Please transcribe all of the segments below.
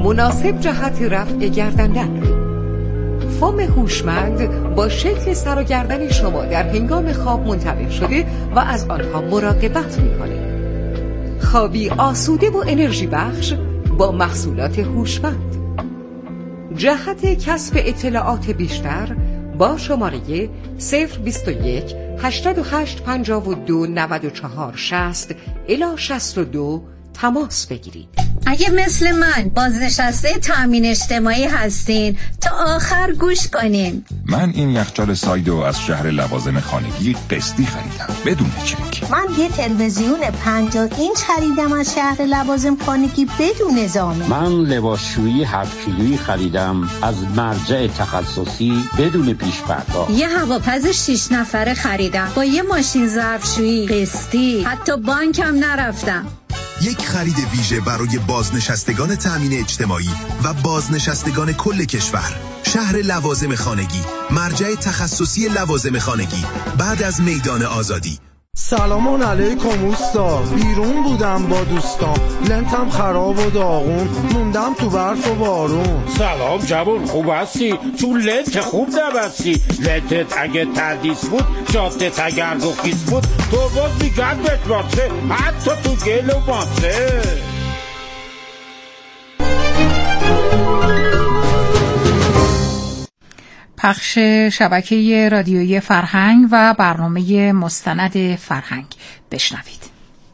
مناسب جهت رفع گردن. فام هوشمند با شکل سر و گردن شما در هنگام خواب منطبق شده و از آنها مراقبت می‌کند. خوابی آسوده و انرژی بخش با محصولات هوشمند. جهت کسب اطلاعات بیشتر با شماره 021 88 52 94 60 الی 62 تماس بگیرید. اگه مثل من بازنشسته تامین اجتماعی هستین تا آخر گوش کنین. من این یخچال سایدو از شهر لوازم خانگی قسطی خریدم بدون چک. من یه تلویزیون 50 اینچ خریدم از شهر لوازم خانگی بدون ضامن. من لباسشویی 7 کیلویی خریدم از مرجع تخصصی بدون پیش پرداخت. یه هواپز 6 نفره خریدم با یه ماشین ظرفشویی قسطی، حتی بانکم نرفتم. یک خرید ویژه برای بازنشستگان تامین اجتماعی و بازنشستگان کل کشور. شهر لوازم خانگی، مرجع تخصصی لوازم خانگی، بعد از میدان آزادی. سلام علیکم اوستا. بیرون بودم با دوستام، لنتم خراب و داغون، موندم تو برف و بارون. سلام جوان، خوب هستی؟ تو لنت خوب نبستی. لنتت اگه تردیس بود، جادت اگر رخیص بود، تو باز میگن بتراته، حتی تو گل و ماسه. پخش شبکه رادیویی فرهنگ و برنامه مستند فرهنگ. بشنوید.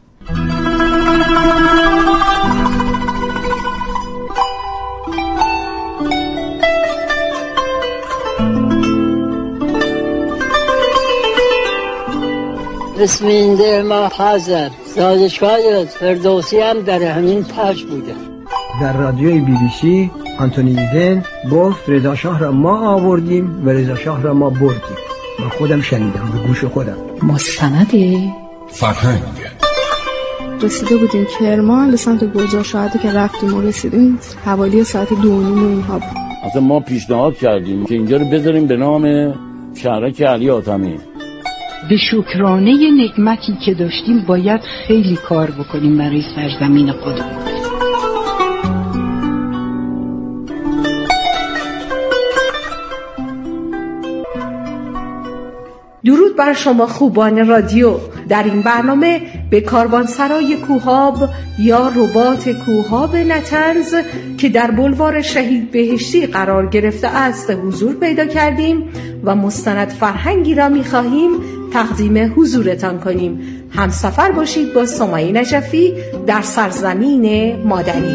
اسمینده ما حاضر سازشگاه فردوسی هم در همین پخش بوده. در رادیوی BBC آنتونی ایدن گفت رضا شاه را ما آوردیم و رضا شاه را ما بردیم. من خودم شنیدم به گوش خودم. مستند فرهنگ. رسیده بودیم کرمان، به سمت گلزار شهده که رفتیم و رسیدیم حوالی ساعت 2:30 اینها بود. اصلا ما پیشنهاد کردیم که اینجا رو بذاریم به نام شهرک علی حاتمی. به شکرانه نعمتی که داشتیم باید خیلی کار بکنیم برای سرزمین خودمون. درود بر شما خوبان رادیو. در این برنامه به کاروانسرای کوهاب یا رباط کوهاب نطنز که در بلوار شهید بهشتی قرار گرفته است حضور پیدا کردیم و مستند فرهنگی را می‌خواهیم تقدیم حضورتان کنیم. همسفر باشید با سمیه نجفی در سرزمین مادری.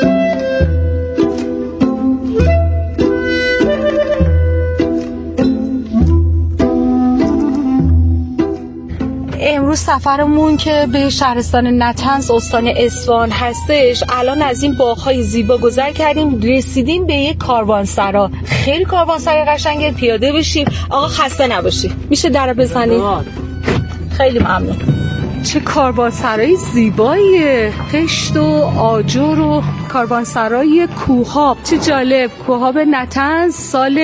امروز سفرمون که به شهرستان نطنز استان اصفهان هستش. الان از این باغ‌های زیبا گذر کردیم، رسیدیم به یک کاروانسرا. خیلی کاروانسرای قشنگه، پیاده بشیم. آقا خسته نباشی، میشه در بزنید؟ خیلی ممنون. چه کاروانسرای زیباییه، خشت و آجر و کاروانسرای کوهاب. چه جالب. کوهاب نطنز سال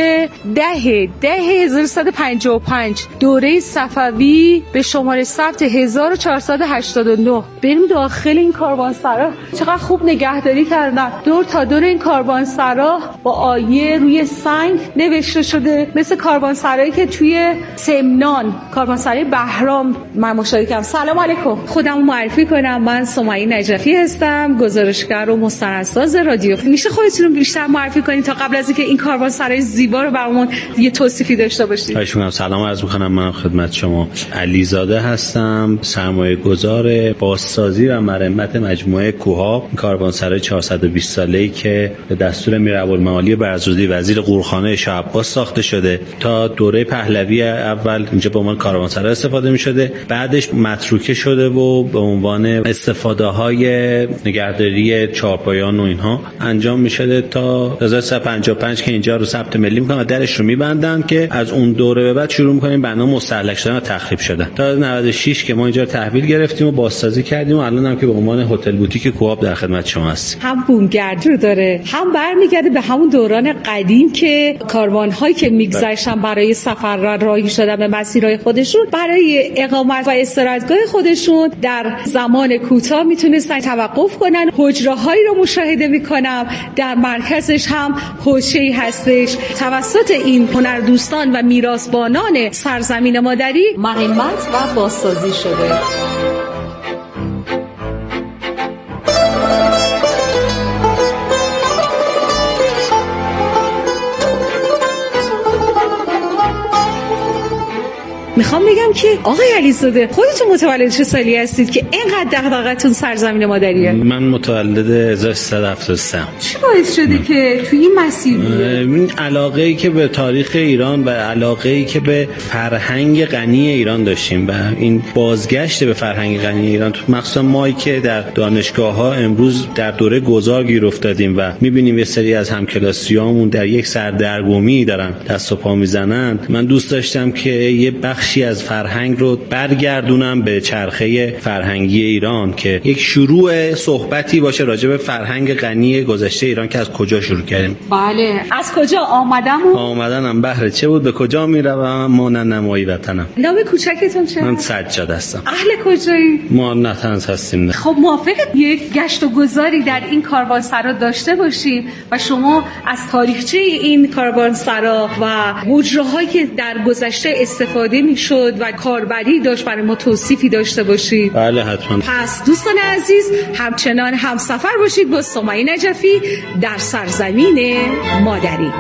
1155 دوره صفوی به شماره ثبت 1489. بریم داخل این کاروانسرا. چقدر خوب نگهداری کردن. دور تا دور این کاروانسرا با آیه روی سنگ نوشته شده، مثل کاروانسرایی که توی سمنان، کاروانسرای بهرام من مشاهده کردم. سلام علیکم. خودمو معرفی کنم، من سمیه نجفی هستم، گزارشگر و مستندساز رادیو. میشه خودتون رو بیشتر معرفی کنید تا قبل از اینکه این کاروانسرای زیبا رو برامون یه توصیفی داشته باشید؟ خواهش می‌کنم. سلام عرض می‌کنم. من خدمت شما علیزاده هستم، سرمایه‌گذار بازسازی و مرمت مجموعه کوهاب، کاروانسرای 420 ساله‌ای که به دستور میراب‌المعالی برزودی وزیر قورخانه شاه عباس ساخته شده. تا دوره پهلوی اول اینجا به عنوان کاروانسرا استفاده می‌شده، بعدش متروکه شده و به عنوان استفاده‌های نگهداری چهارپایان و اینها انجام می‌شده تا 1355 که اینجا رو ثبت ملی می‌کنن و درش رو می‌بندن که از اون دوره به بعد شروع می‌کنیم برنامه مستهلک شدن و تخریب شدن تا 96 که ما اینجا رو تحویل گرفتیم و بازسازی کردیم و الان هم که به عنوان هتل بوتیک کوهاب در خدمت شما هستیم. هم بومگردی رو داره، هم برمیگرده به همون دوران قدیم که کاروان‌هایی که می‌گذشتن برای سفر راهی شدن به مسیرهای خودشون برای اقامت و استراحتگاه خودشون در زمان کوتاه میتونستن توقف کنن. حجره‌هایی رو مشاهده میکنم در مرکزش هم حوشه‌ای هستش توسط این هنردوستان و میراثبانان سرزمین مادری مرمت و بازسازی شده. میخوام بگم که آقای علیزاده خودتون متولد چه سالی هستید که اینقدر دغدغه‌تون سرزمین مادریه؟ من متولد 1373. چی باعث شده که تو این مسیر این علاقه‌ای که به تاریخ ایران و علاقه‌ای که به فرهنگ غنی ایران داشتیم و این بازگشت به فرهنگ غنی ایران، مخصوصا مایی که در دانشگاه‌ها امروز در دوره گذار گیر افتادیم و می‌بینیم یه سری از همکلاسیامون در یک سردرگمی دارن دست و پا میزنن، من دوست داشتم که یه بخشی از فرهنگ رو برگردونم به چرخه فرهنگی ایران که یک شروع صحبتی باشه راجع به فرهنگ غنی گذشته ایران که از کجا شروع کردیم. بله، از کجا آمدنم بهره چه بود، به کجا میروم، مانند نمایی وطنم. نام کوچکتون چه؟ من سجاد هستم. اهل کجایی؟ ما نتنز هستیم. نه. خب موافقه یک گشت و گذاری در این کاروانسرا داشته باشیم و شما از تاریخچه این کاروانسرا و حجره‌هایی که در گذشته استفاده میشد و کاربری داشت برای ما توصیفی داشته باشید؟ بله حتما. پس دوستان عزیز همچنان همسفر باشید با سمیه نجفی در سرزمین مادری.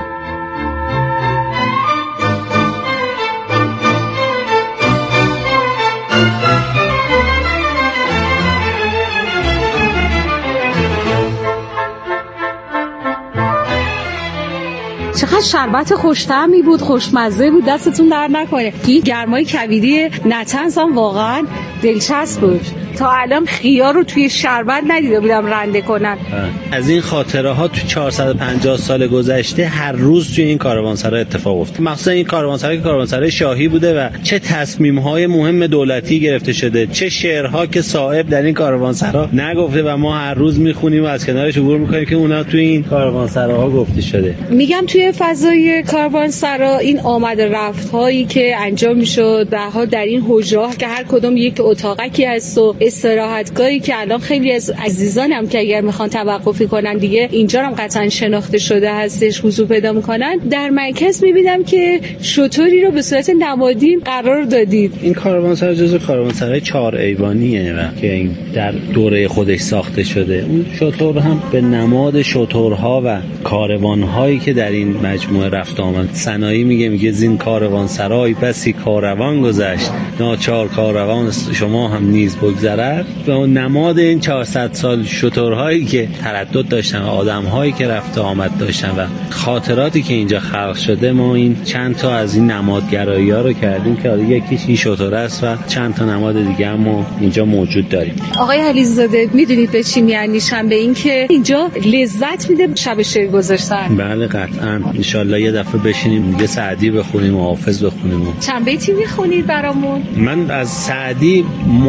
چقدر شربت خوش‌طعمی بود، خوشمزه بود، دستتون در نکنه. این گرمای کویری نتنز هم واقعا دلچسب بود. تا الان خیار رو توی شربت ندیده بودم رنده کنن. از این خاطره ها تو 450 سال گذشته هر روز توی این کاروانسرا اتفاق افتاد. مخصوصا این کاروانسرای شاهی بوده و چه تصمیم‌های مهم دولتی گرفته شده، چه شعرها که صاحب در این کاروانسرا نگفته و ما هر روز میخونیم و از کنارش عبور میکنیم که اونا توی این کاروانسراها گفته شده. میگم توی فضای کاروانسرا این آمد و رفت هایی که انجام میشد در این حجره‌ها که هر کدوم یک اتاقکی هست و استراحتگاهی که الان خیلی از عزیزانم که اگر میخوان توقفی کنن دیگه اینجا هم قطعا شناخته شده هستش حضور پیدا میکنن. در مرکز میبینم که شطوری رو به صورت نمادین قرار دادید. این کاروانسرا جزو کاروانسرای 4 ایوانیه و که این در دوره خودش ساخته شده. اون شطور هم به نماد شطورها و کاروانهایی که در این مجموعه رفت آمد. سنایی میگه زین کاروانسرای بسی کاروان گذشت، ناچار کاروان شما هم نیز بگذرد. به نماد این 400 سال شطورهایی که تردد داشتن، آدم‌هایی که رفت آمد داشتن و خاطراتی که اینجا خلق شده، ما این چند تا از این نمادگرایی‌ها رو کردیم که یکیش این شطور است و چند تا نماد دیگه هم اینجا موجود داریم. آقای علیزاده میدونید به چی می‌اندیشم؟ به این که اینجا لذت میده شب شعر گذاشتن. بله قطعاً. ان شاءالله یه دفعه بشینیم یه سعدی بخونیم و حافظ بخونیم. چند بیتی می‌خونید برامون؟ من از سعدی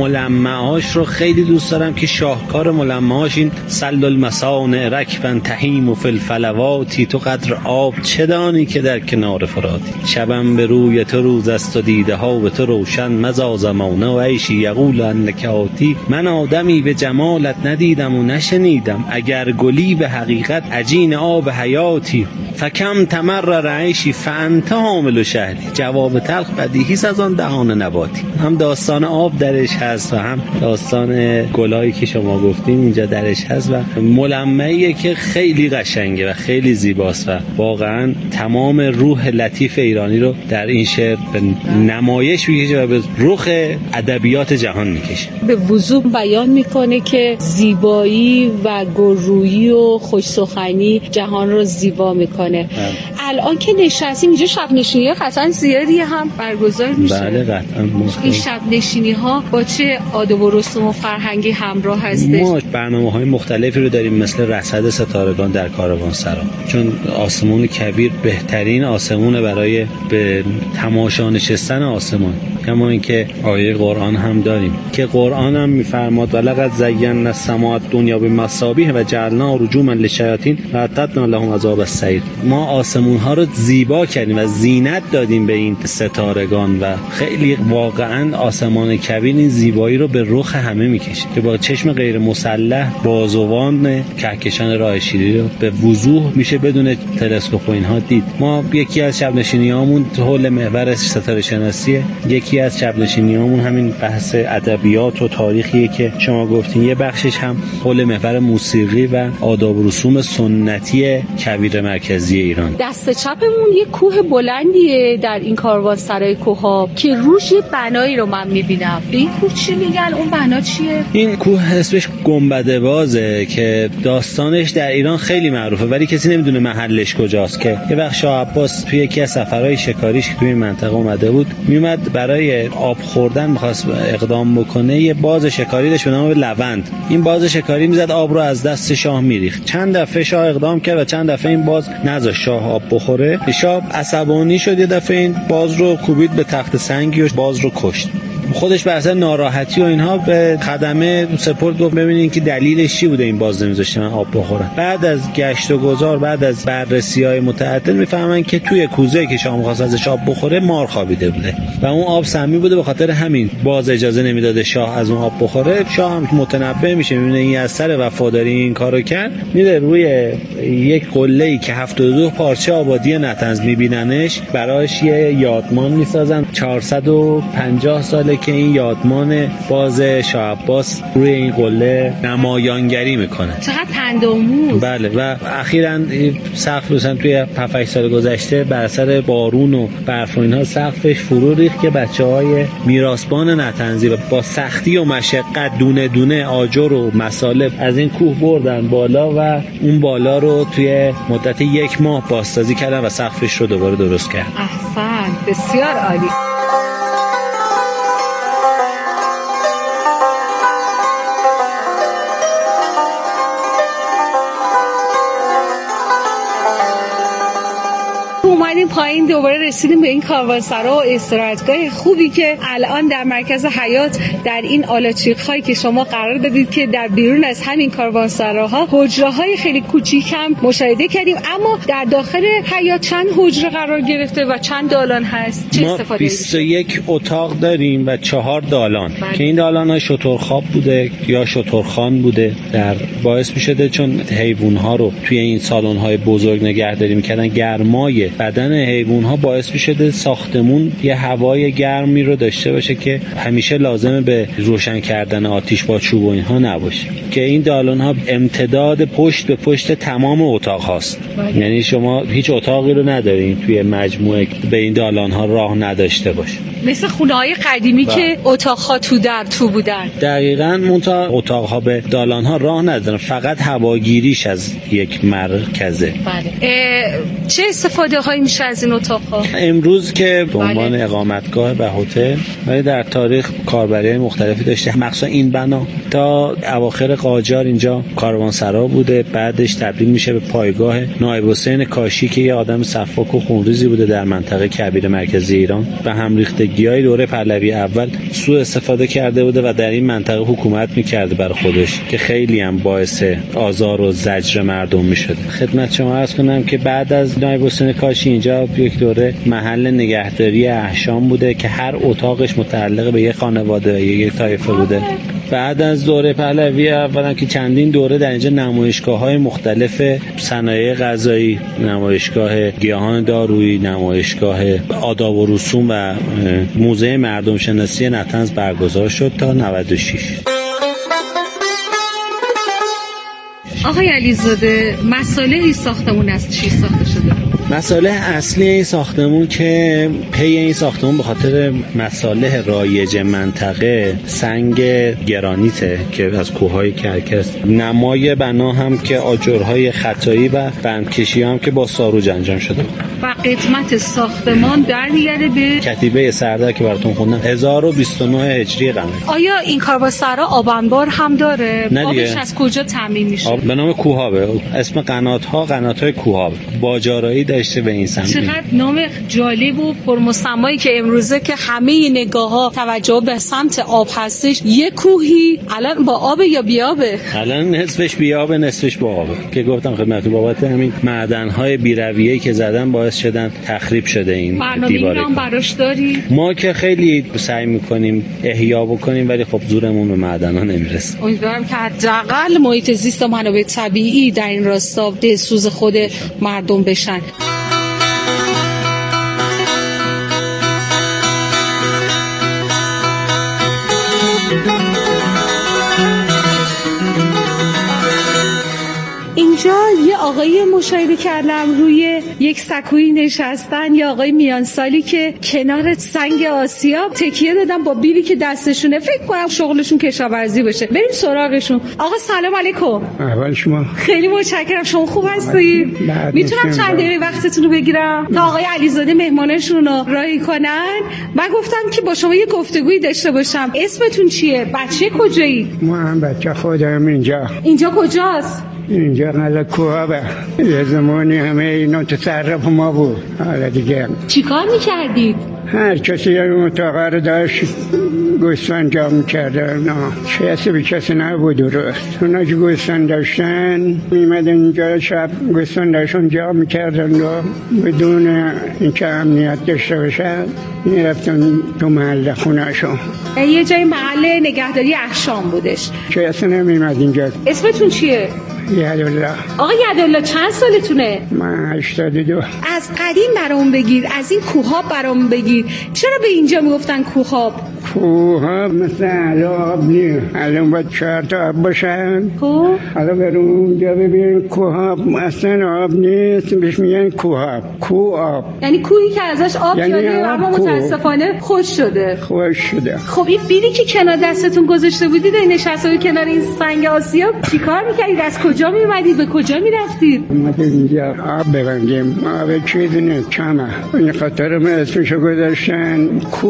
ملمعاش رو خیلی دوست دارم که شاهکار ملمعاش این سل المصانع رکبن تهیم و فی الفلواتی، تو قدر آب چه دانی که در کنار فراتی، شبم به روی تو روز است و دیده ها به تو روشن، مزا زمانه و عیشی یقول انک آتی، من آدمی به جمالت ندیدم و نشنیدم، اگر گلی به حقیقت عجین آب حیاتی، فکم تمرر عیشی فانت حامل و شهری، جواب تلخ بدیهی از آن دهان نباتی. هم داستان آب درش هست و هم داستان گلایی که شما گفتین اینجا درش هست و ملمعیه که خیلی قشنگه و خیلی زیباست و واقعا تمام روح لطیف ایرانی رو در این شعر به نمایش میکشه و به رخ ادبیات جهان میکشه. به وضوح بیان میکنه که زیبایی و گلرویی و خوش سخنی جهان رو زیبا میکنه. الان که نشستیم اینجا شب نشینی قطعا زیادی هم برگزار میشه. بله قطعا. این شب نشینی ها با چه آداب و رسوم و فرهنگی همراه هستش؟ ما برنامه‌های مختلفی رو داریم مثل رصد ستارگان در کاروانسرا، چون آسمون کویر بهترین آسمونه برای به تماشا نشستن آسمان. کما اینکه آیه قرآن هم داریم که قرآن هم میفرماد ولقد زینا السماء الدنیا بمصابیح و جعلنا رجوما للشیاطین و اعتدنا لهم عذاب السعیر. ما آسمون ها رو زیبا کردیم و زینت دادیم به این ستارگان و خیلی واقعا آسمان کبیر این زیبایی رو به رخ همه میکشه که با چشم غیر مسلح بازوان کهکشان راه شیری رو به وضوح میشه بدون تلسکوپ و اینها دید. ما یکی از شب نشینیامون حول محور ستاره شناسیه، یکی از شب نشینیامون همین بحث ادبیات و تاریخیه که شما گفتین، یه بخشش هم حول محور موسیقی و آداب و رسوم سنتی کویر مرکزی ایران. دست چپمون یه کوه بلندیه در این کاروانسرای کوها که روش یه بنایی رو من میبینم. به این کوه چی میگن؟ اون بنا چیه؟ این کوه اسمش گنبد بازه که داستانش در ایران خیلی معروفه ولی کسی نمیدونه محلش کجاست. که یه وقت شاه عباس توی یکی از سفرهای شکاریش که توی این منطقه اومده بود میومد برای آب خوردن می‌خواست اقدام بکنه، یه باز شکاری داشت به نام لوند. این باز شکاری میزد آب رو از دست شاه میریخت. چند دفعه شاه اقدام کرد و چند دفعه این باز نذاشت شاه آب بخوره. شاه عصبانی شد، یه دفعه این باز رو کوبید به تخت سنگی و باز رو کشت. خودش به اثر ناراحتی و اینها به خدمه سپرد، گفت ببینین که دلیلش چی بوده این باز نمیذاشته من آب بخورم. بعد از گشت و گذار، بعد از بررسی‌های متعدد میفهمن که توی کوزه‌ای که شاه می‌خواست ازش آب بخوره مار خوابیده بوده و اون آب سمی بوده، به خاطر همین باز اجازه نمیداده شاه از اون آب بخوره. شاه هم متنبه میشه، میبینه این از سر وفاداری این کارو کرد، میره روی یک قله‌ای که 72 پارچه آبادی نطنز میبیننش، براش یه یادمان میسازن 450 ساله که این یادمان باز شاه عباس روی این قله نمایانگری میکنه. چقدر پندآموز. بله و اخیراً سقف مثلا توی 7-8 سال گذشته بر اثر بارون و برف و اینها سقفش فرو ریخت که بچه‌های میراثبان نطنزی با سختی و مشقت دونه دونه آجر و مصالب از این کوه بردن بالا و اون بالا رو توی مدت 1 ماه بازسازی کردن و سقفش رو دوباره درست کردن. احسن، بسیار عالی. اومدیم پایین، دوباره رسیدیم به این کاروانسرا و استراحتگاه خوبی که الان در مرکز حیات در این آلاچیق‌هایی که شما قرار دادید که در بیرون از همین کاروانسراها حجره‌های خیلی کوچیک هم مشاهده کردیم. اما در داخل حیات چند حجره قرار گرفته و چند دالان هست؟ چه استفاده 21 اتاق داریم و 4 دالان که این دالان‌ها شترخواب بوده یا شترخوان بوده، در باعث می‌شده چون حیوان‌ها رو توی این سالن‌های بزرگ نگهداری می‌کردن، گرمای بدن حیوان‌ها باعث می‌شده ساختمون یه هوای گرمی رو داشته باشه که همیشه لازمه به روشن کردن آتش با چوب و اینها نباشه. که این دالان‌ها امتداد پشت به پشت تمام اتاق هاست. یعنی شما هیچ اتاقی رو ندارین توی مجموعه به این دالان‌ها راه نداشته باشه. مثل خونه‌های قدیمی که اتاق‌ها تو بودن. دقیقاً منتها اتاق‌ها به دالان‌ها راه ندارن، فقط هواگیریش از یک مرکزه. بله. چه استفاده‌هایی میشه از این اتاق‌ها؟ امروز که به عنوان اقامتگاه و هتل، ولی در تاریخ کاربری‌های مختلفی داشته. مخصوصا این بنا تا اواخر قاجار اینجا کاروانسرا بوده، بعدش تبدیل میشه به پایگاه نایب حسین کاشی که یه آدم سفاک و خونریزی بوده در منطقه کویر مرکزی ایران. به هم ریختگی‌های دوره پهلوی اول سوء استفاده کرده بوده و در این منطقه حکومت می‌کرده برای خودش که خیلی هم باعث آزار و زجر مردم می‌شد. خدمت شما عرض کنم که بعد از نایب حسین کاشی اینجا یک دوره محل نگهداری احشام بوده که هر اتاقش متعلق به یک خانواده و یک طایفه بوده. بعد از دوره پهلوی اولا که چندین دوره در اینجا نمایشگاه‌های مختلف صنایع غذایی، نمایشگاه گیاهان دارویی، نمایشگاه آداب و رسوم و موزه مردم شناسی نطنز برگزار شد تا 96. آقای علیزاده، مصالح این ساختمون از چی ساخته شده؟ مصالح اصلی این ساختمون که پی این ساختمون به خاطر مصالح رایج منطقه سنگ گرانیته که از کوههای کرکس، نمای بنا هم که آجرهای خطایی و بندکشی هم که با ساروج انجام شده. و قدمت ساختمان برمیگرده به کتیبه سردار که براتون خوندم 1029 هجری قمری. آیا این کاروانسرا آب انبار هم داره؟ آبش از کجا تامین میشه؟ به نام کوهابه. اسم قنات‌های کوهاب. باجارایی داشته به این سمت. چقدر نام جالب و پرمسمایی که امروزه که همه نگاه‌ها توجه به سمت آب هستش. یه کوهی الان با آب یا بیابه؟ الان نصفش بیابه نصفش با آبه. که گفتم خدمتتون بابت همین معدن‌های بی‌رویه‌ای که زدن باعث شدن تخریب شده این دیواره. برنامه‌ای براش داری؟ ما که خیلی سعی می‌کنیم احیا بکنیم ولی خب زورمون به معدن‌ها نمیرسه. امیدوارم که حداقل محیط زیست و منابع طبیعی در این راستا دلسوز خود مردم بشن. اینجا یه آقای مشاهده کردم روی یک سکویی نشستن، یه آقای میان سالی که کنار سنگ آسیاب تکیه دادن با بیلی که دستشونه. فکر کنم شغلشون کشاورزی باشه. بریم سراغشون. آقا سلام علیکم. اول شما. خیلی متشکرم. شما خوب هستی؟ میتونم چند دقیقه وقتتون رو بگیرم تا آقای علیزاده مهمانشون رو راهی کنن؟ من گفتم که با شما یه گفتگویی داشته باشم. اسمتون چیه؟ بچه کجایی؟ ما هم بچه خودم اینجا. اینجا کجاست؟ اینجا قلعه کوهابه. یه زمانی همه اینا تصرف ما بود. حالا دیگه چیکار میکردید؟ هر کسی یه اتاقه رو داشت گوسفند جا میکرده. نه کسی به کسی نبود درست. اونا که گوسفند داشتن میمدن اینجا شب گوسفندشون جا میکردن و بدون اینکه امنیت داشته باشن میرفتن تو محل خونهشون. یه جای محل نگهداری احشام بودش. کسی نمیمد اینجا. اسمتون چیه؟ یدالله. آقا یدالله چند سالتونه؟ من 82. از قدیم برام بگید، از این کوهاب برام بگید. چرا به اینجا میگفتن کوهاب؟ کوهاب مثل آب نیست. الان باید 4 تا آب باشن. حالا برون اونجا ببین کوهاب اصلا آب نیست، بهش میگن کوهاب. کوهاب یعنی کوهی که ازش آب شده اما متاسفانه خوش شده. خب این بیلی که کنار دستتون گذاشته بودید این نشسته کنار این سنگ آسیاب چیکار میکردید؟ از کجا میمدید؟ به کجا میرفتید؟ اومدیم اینجا آب ببندیم. آب چیزی نیست، کمه. این خاطر ما اسمشو گذاشتن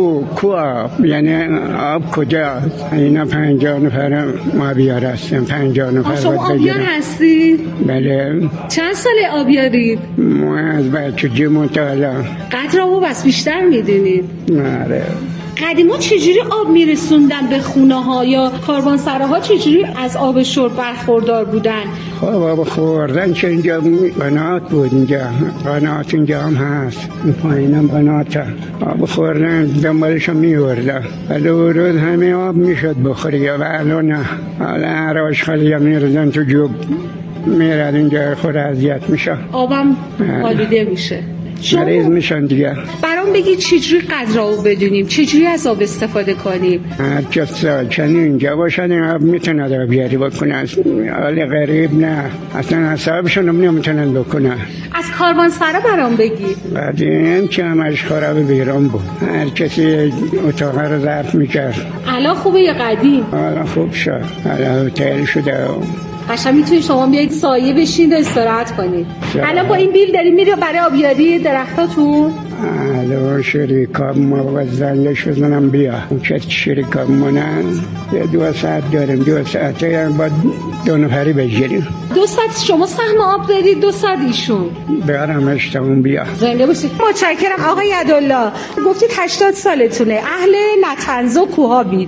کوهاب. یعنی آب کجاست؟ اینا 50 نفر ما بیار هستیم. 50 نفر. شما آبیار هستید؟ بله. چند سال آبیارید؟ ما از بچگی مطالعه. قدر آبو بس بیشتر میدونید؟ آره. قدیما چجوری آب میرسوندن به خونه ها یا کاروانسراها چجوری از آب شرب برخوردار بودن؟ خب آب خوردن که اینجا قنات بود. اینجا قنات اینجا هم هست. این پایین هم قنات هست. آب خوردن دنبالشو میوردن. ولی ورود همه آب میشد بخوری و الان نه. حالا هر آشخالی هم میردن تو جوب میرد اینجا خود اذیت میشه. آبم آلوده میشه. مریض میشن دیگه. برام بگید چجوری قدر آب بدونیم، چجوری از آب استفاده کنیم؟ هر کس سالچنی اینجا باشن این آب میتونن آبیاری بکنن. حال غریب نه، اصلا حسابشون نمیتونن بکنن. از کاروانسرا برام بگید. قدیم که همش خراب بیرون بود. هر کسی اتاقه رو ظرف میکرد. الان خوبه یا قدیم؟ الان خوب شد. الان هتل شده. قشنگ میتونید شما بیاید سایه بشین و استراحت کنید. الان با این بیل داریم میره برای آبیاری درختاتون؟ الان شریکا ما باید زنگش بزنم بیا. چه شریکا مونن یه 2 ساعت داریم. 2 ساعته باید 2 نفری بگیریم. 2 ساعت شما سهم آب دارید، 2 ساعت ایشون. برم اشتمون بیا. زنده باشید. متشکرم آقای یدالله. گفتید 80 سالتونه. اهل نطنز و کوهابید.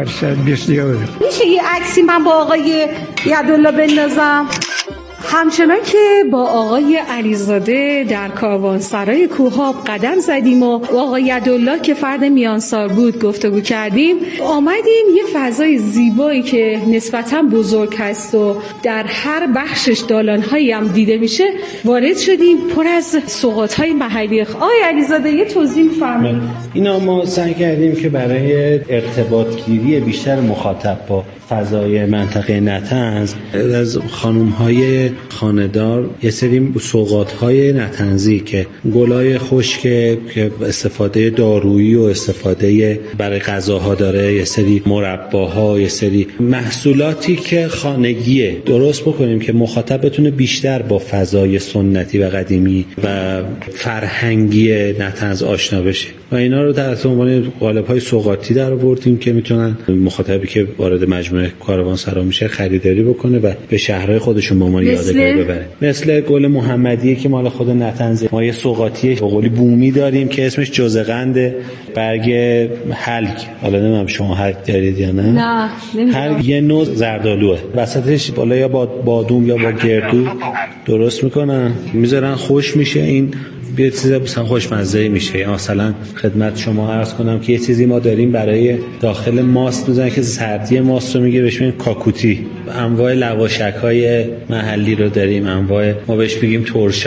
22. میشه یه عکسی من با آقای یدالله بندازم؟ همچنان که با آقای علیزاده در کاروانسرای کوهاب قدم زدیم و آقای یدالله که فرد میانسال بود گفتگو کردیم، آمدیم یه فضای زیبایی که نسبتاً بزرگ هست و در هر بخشش دالان‌هایی هم دیده میشه وارد شدیم، پر از سوغات‌های محلی. آقای علیزاده یه توضیح می‌فرمایید؟ اینا ما سعی کردیم که برای ارتباطگیری بیشتر مخاطب با فضای منطقه نطنز از خانم‌های خانه‌دار یه سری سوغات‌های نطنزی که گلای خشک که استفاده دارویی و استفاده برای غذاها داره، یه سری مرباها، یه سری محصولاتی که خانگیه درست بکنیم که مخاطب بتونه بیشتر با فضای سنتی و قدیمی و فرهنگی نطنز آشنا بشه و اینا رو در عنوان قالب‌های سوغاتی در آوردیم که میتونن مخاطبی که وارد مجموعه کاروانسرا میشه خریداری بکنه و به شهرهای خودشون با ما یادگاری ببره. مثل گل محمدیه که مال خود نطنزه. ما یه سوغاتی به قولی بومی داریم که اسمش جوزقند، برگ هلگ. حالا نمیدونم شما هلگ دارید یا نه؟ نه هلگ یه نوع زردآلوئه، وسطش بالا یا با بادوم یا با گردو درست میکنن میذارن، خوش میشه. این یه چیز مثلا خوشمزه میشه. مثلا خدمت شما عرض کنم که یه چیزی ما داریم برای داخل ماست میذارن که سردی ماست رو میگیره، بهش میگن کاکوتی. انواع لواشک‌های محلی رو داریم، انواع ما بهش میگیم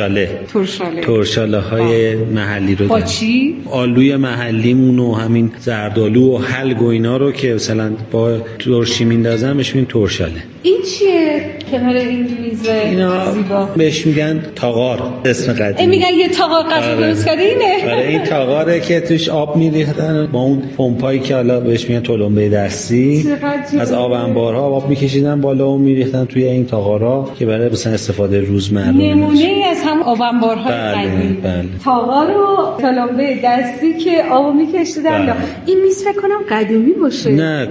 ترشاله های محلی رو داریم. چی؟ آلوی محلیمون و همین زردآلو و هلگ و اینا رو که مثلا با ترشی میندازن بهش میگن ترشاله. این چیه کنار این میزه اینا زیبا؟ بهش میگن تاغار، اسم قدیمی. میگن یه تاغار قدیم درست کرده اینه؟ آره این تاغاره که توش آب میریختن با اون پمپایی که حالا بهش میگن تلمبه دستی، از آب انبارها آب میکشیدن بالا و میریختن توی این تاغارا که برای مثلا استفاده روزمره. نمونه‌ای از هم آب انبارهای قدیمی. بله. تاغار و تلمبه دستی که آب میکشیدن. این میز فکر کنم قدیمی باشه. نه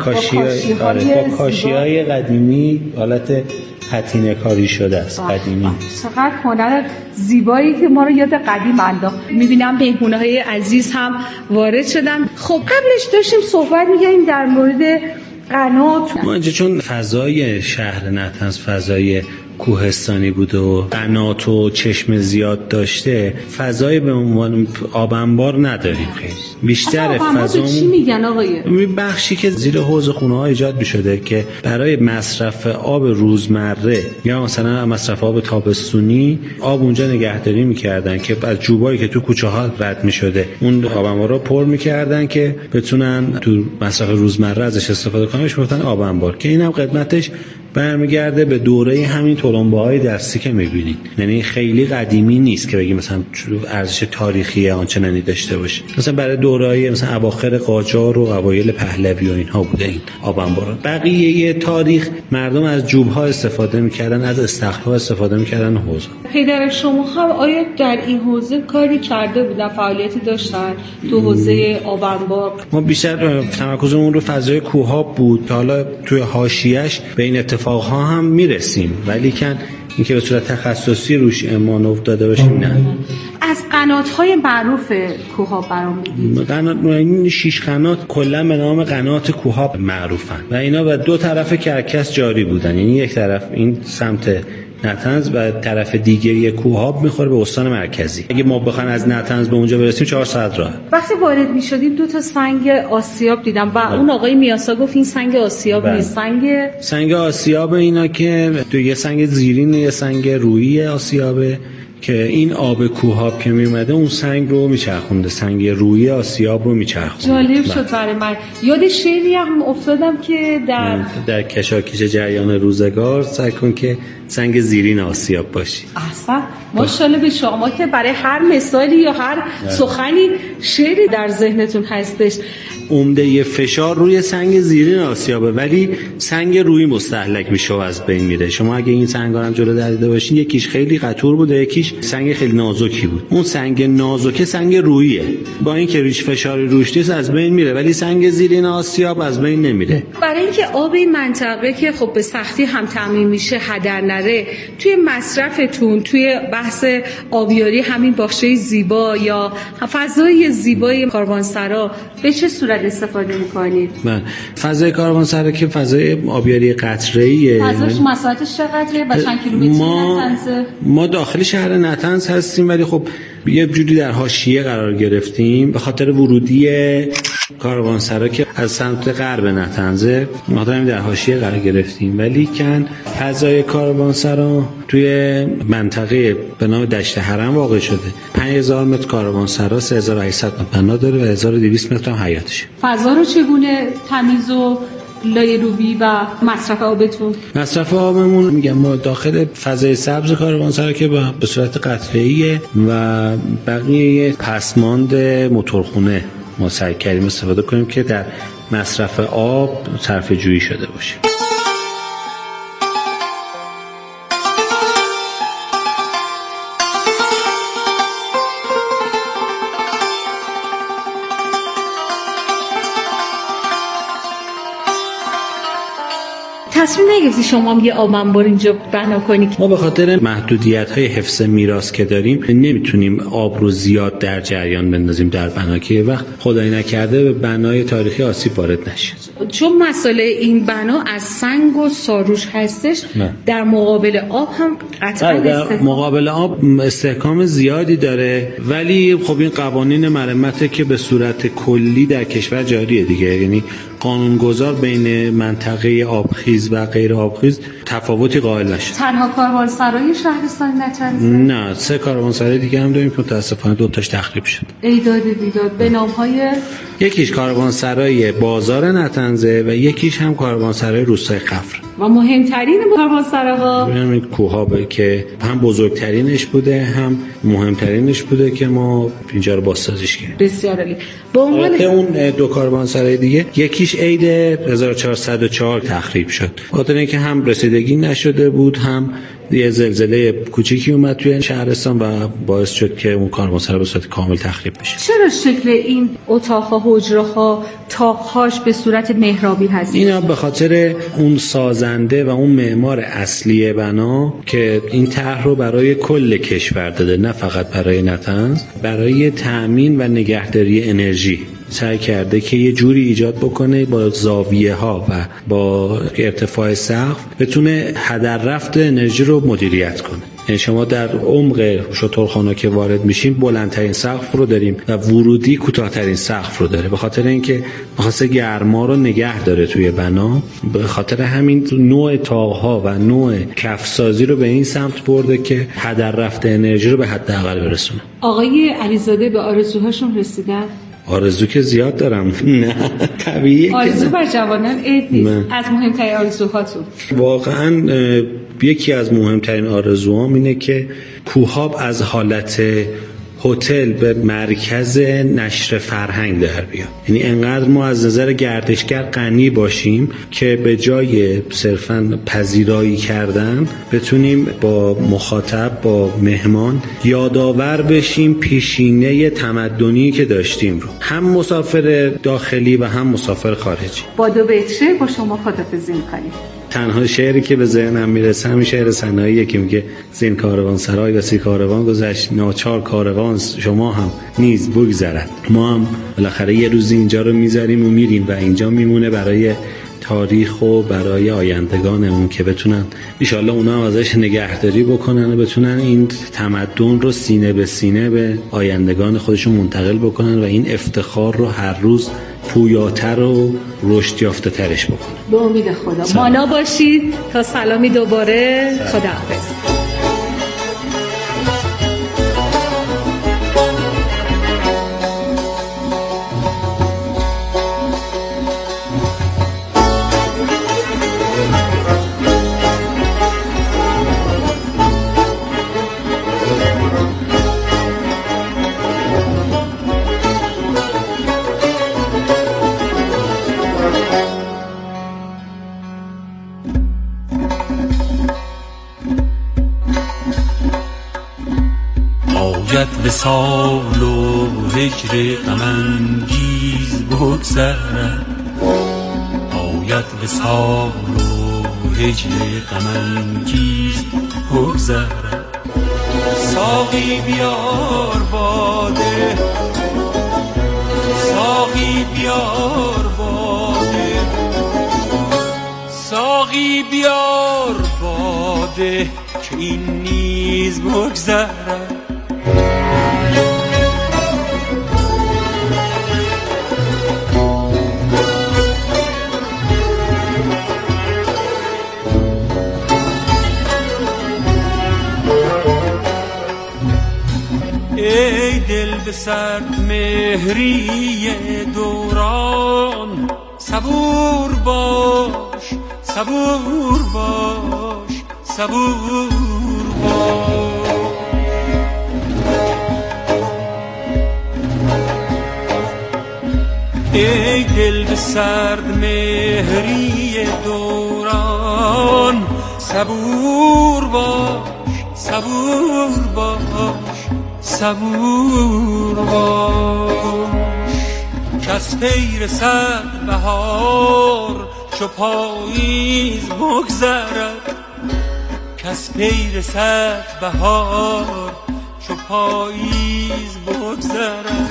با کاشی‌های قدیمی، حالت پتینه کاری شده است قدیمی. چقدر هنر زیبایی که ما رو یاد قدیم انداخت. میبینم مهمونهای عزیز هم وارد شدن. خب قبلش داشتیم صحبت می‌کردیم در مورد قنات. ما اینجا چون فضای شهر نطنز فضای کوهستانی بوده و قنات و چشم زیاد داشته، فضای به عنوان آب انبار نداریم. خیلی بیشتر فضا چی میگن آقای؟ بخشی که زیر حوض خونه‌ها ایجاد می‌شده که برای مصرف آب روزمره یا مثلا مصرف آب تابستونی آب اونجا نگهداری می‌کردن که از جوبایی که تو کوچه‌ها رد می‌شده اون آب انبارا پر می‌کردن که بتونن تو مصرف روزمره ازش استفاده کنن. بهش میگفتن آب انبار که اینم قدمتش برمیگرده به دوره همین تلمبه‌های دستی که می‌بینید. یعنی خیلی قدیمی نیست که بگیم مثلا ارزش تاریخی آنچنانی داشته باشه. مثلا برای دوره‌های مثلا اواخر قاجار و اوایل پهلوی و اینها بوده این آب انبارا. بقیه تاریخ مردم از جوب‌ها استفاده می‌کردن، از استخرها استفاده می‌کردن حوض. پدر شما هم آیا در این حوزه کاری کرده بودن، فعالیتی داشتن تو حوزه آب انبار؟ ما بیشتر تمرکزمون رو فضای کوه‌ها بود که حالا توی حاشیه‌اش به این اتفاقها هم میرسیم، ولی کن اینکه به صورت تخصصی روش امان افتاده باشیم نه. از قنات‌های معروف کوهاب برام میگید؟ قنات، این 6 قنات کلا به نام قنات کوهاب معروفن و اینا به دو طرف کرکس جاری بودن. یعنی یک طرف این سمت نطنز و طرف دیگه کوهاب میخوره به استان مرکزی. اگه ما بخوایم از نطنز به اونجا برسیم 4 ساعت راه. وقتی وارد میشدیم 2 تا سنگ آسیاب دیدم و اون آقای میاسا گفت این سنگ آسیاب نیست، سنگ آسیاب. اینا که تو یه سنگ زیرین یه سنگ رویی آسیابه که این آب کوهاب که میومده اون سنگ رو میچرخونده، سنگ روی آسیاب رو میچرخونده. جالب شد برای من. یاد شعری هم افتادم که در کشاکش جریان روزگار سعی کن که سنگ زیرین آسیاب باشی. احسن، ماشاءالله به شما که برای هر مثالی یا هر سخنی شعری در ذهنتون هستش. عمده فشار روی سنگ زیرین آسیابه ولی سنگ روی مستهلک میشه و از بین میره. شما اگه این سنگا هم جلو دیده باشین، یکیش خیلی قطور بوده، یکیش سنگ خیلی نازکی بود. اون سنگ نازکه سنگ رویه، با اینکه ریش فشاری روش نیست از بین میره، ولی سنگ زیرین آسیاب از بین نمیره. برای اینکه آب این منطقه که خب به سختی هم تامین میشه هدر نره، توی مصرفتون توی بحث آبیاری همین باغچه زیبا یا فضای زیبای کاروانسرا به چه صورت استفاده میکنید؟ من فضای کاروانسرا که فضای آبیاری قطره‌ایه. فضاش مساحتش چقدره و چند کیلومتری نطنزه؟ ما داخل شهر نطنز هستیم ولی خب یه جوری در حاشیه قرار گرفتیم به خاطر ورودی کاروانسرا که از سمت غرب نطنزه. ما در حاشیه قرار گرفتیم ولی کن فضای کاروانسرا توی منطقه به نام دشت حرم واقع شده. 5000 متر کاروانسرا، 3800 متر بنا داره و 1200 متر هم حیاطشه. فضا رو چگونه تمیز و لایروبی و مصرف آبتون؟ مصرف آبمون میگم ما داخل فضای سبز کاروانسرا که به صورت قطره‌ایه و بقیه پسماند موتورخونه ما سعی کردیم استفاده کنیم که در مصرف آب صرفه جویی شده باشه. تصمیم نگرفتی شما هم یه آب انبار اینجا بنا کنید؟ ما به خاطر محدودیت‌های حفظ میراث که داریم نمیتونیم آب رو زیاد در جریان بندازیم در بنا که یه وقت خدای نکرده به بنای تاریخی آسیب وارد نشه. چون مسئله این بنا از سنگ و ساروش هستش نه. در مقابل آب هم قطعا در مقابل آب استحکام زیادی داره، ولی خب این قوانین مرمته که به صورت کلی در کشور جاریه دیگه، یعنی قانونگذار بین منطقه آبخیز و غیر آبخیز تفاوتی قائل نشه. تنها کاروانسرای شهرستان نتنزه؟ نه، 3 کاروانسرای دیگه هم داریم که متاسفانه 2 تاش تخریب شد. ایداد بیداد به نام‌های یکیش کاروانسرای بازار نتنزه و یکیش هم کاروانسرای روستای قفر. و مهمترین کاروانسراها همین کوهابه که هم بزرگترینش بوده هم مهمترینش بوده که ما اینجا رو بازسازیش کردیم. بسیار عالی. با عنوان اون 2 کاروانسرای دیگه یکیش عید 1404 تخریب شد. خاطر اینکه هم رسیدگی نشده بود، هم یه زلزله کوچیکی اومد توی شهرستان و باعث شد که اون کاروانسرا به صورت کامل تخریب بشه. چرا شکل این اتاق‌ها، حجره‌ها، تاق‌هاش به صورت محرابی هست؟ اینا به خاطر اون سازنده و اون معمار اصلی بنا که این طرح رو برای کل کشور داده، نه فقط برای نتنز، برای تأمین و نگهداری انرژی سعی کرده که یه جوری ایجاد بکنه با زاویه ها و با ارتفاع سقف بتونه هدر رفت انرژی رو مدیریت کنه. یعنی شما در عمق شترخانه که وارد میشین بلندترین سقف رو داریم و ورودی کوتاه‌ترین سقف رو داره، به خاطر اینکه می‌خواسته گرما رو نگه داره توی بنا. به خاطر همین نوع تاق‌ها و نوع کفسازی رو به این سمت برده که هدر رفت انرژی رو به حداقل برسونه. آقای علیزاده به آرزوهاشون رسیدن؟ آرزو که زیاد دارم. نه طبیعیه. آرزو بر جوانان عید نیست. از مهمترین آرزوهاتون؟ واقعا یکی از مهمترین آرزوهام اینه که کوهاب از حالت هتل به مرکز نشر فرهنگ در بیاد. یعنی انقدر ما از نظر گردشگر غنی باشیم که به جای صرفاً پذیرایی کردن بتونیم با مخاطب، با مهمان یادآور بشیم پیشینه تمدنی که داشتیم رو، هم مسافر داخلی و هم مسافر خارجی. با 2 بیت با شما خداحافظی می‌کنیم. تنها شعری که به ذهنم میرسه همین شعر سناییه که میگه زین کاروانسرای و 30 کاروان گذشت، ناچار کاروان شما هم نیز بگذرد. ما هم بالاخره یه روزی اینجا رو میذاریم و میریم و اینجا میمونه برای تاریخ و برای آیندگانمون که بتونن انشالله اونا هم ازش نگهداری بکنن و بتونن این تمدن رو سینه به سینه به آیندگان خودشون منتقل بکنن و این افتخار رو هر روز پویاتر و رشد یافته ترش بکنن. به امید خدا. مانا باشید تا سلامی دوباره. خداحافظ. وصال و هجر غم انگیز بگذرد، آید وصال و هجر غم انگیز بگذرد. ساقی بیار باده، ساقی بیار باده، ساقی بیار باده که این نیز بگذرد. ای دل به سرد مهری دوران، صبور باش صبور باش صبور باش. ای دل به سرد مهری دوران صبور باش صبور باش صبور باش. کس پی رسد بهار چو پاییز بگذرد، کس پی رسد بهار چو پاییز بگذرد.